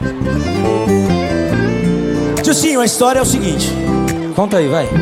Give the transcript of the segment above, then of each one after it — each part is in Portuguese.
Dilcinho, a história é o seguinte. Conta aí, vai.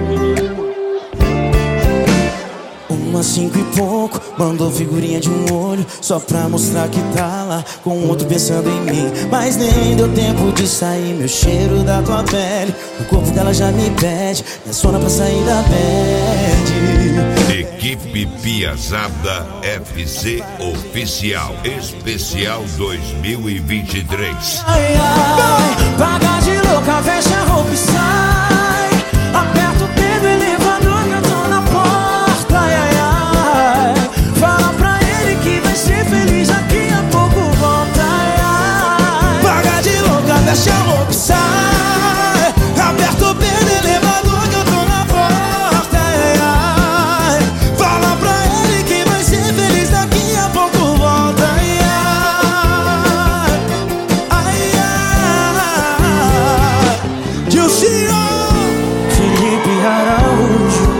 Umas 5 e pouco, mandou figurinha de um olho só pra mostrar que tá lá com outro pensando em mim. Mas nem deu tempo de sair meu cheiro da tua pele. O corpo dela já me pede, minha sono pra sair da bed. Equipe Piazada FC Oficial Especial 2023. Ai, ai, paga de louca, fecha a roupa e sai. Aperta o dedo, elevador, que eu tô na porta. Ai, ai, ai, fala pra ele que vai ser feliz, daqui a pouco volta. Ai, ai, paga de louca, fecha a roupa e sai. Aperta o dedo, elevador, que eu tô na porta. Ai, ai, fala pra ele que vai ser feliz, daqui a pouco volta. Ai, ai, ai, ai. Dilcinho, Felipe Araújo,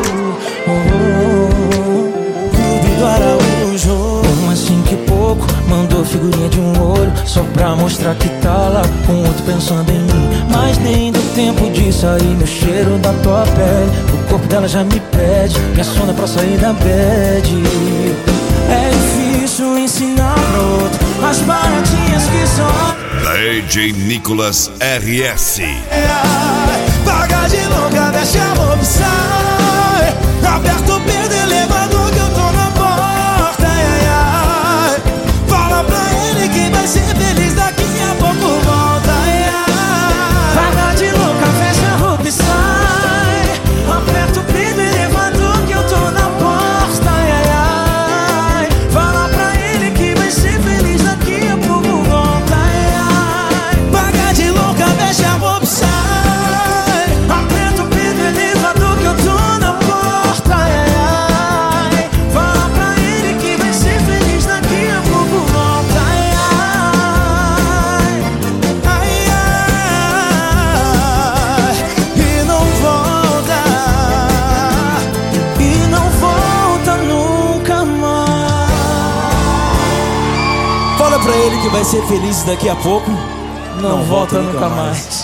Clube do Araújo. Umas 5 e pouco, mandou figurinha de um olho só pra mostrar que tá lá com outro pensando em mim. Mas nem deu tempo de sair meu cheiro da tua pele. O corpo dela já me pede, minha sono é pra sair da bed. É difícil ensinar pro outro as baratinhas que são. DJ Nicolas RS. Paga de louca, deixa a roupa e sai. Aperta o pé do elevador que eu tô na porta. Ai, ai, ai, fala pra ele que vai ser feliz, daqui a pouco volta. Ai, ai, paga de louca, fecha a roupa e sai. Aperta o pé do elevador que eu tô na porta. Ai, ai, ai, fala pra ele que vai ser feliz, daqui a pouco volta. Ai, ai, paga de louca, fecha a roupa e sai. Fala pra ele que vai ser feliz daqui a pouco. Não volta nunca mais.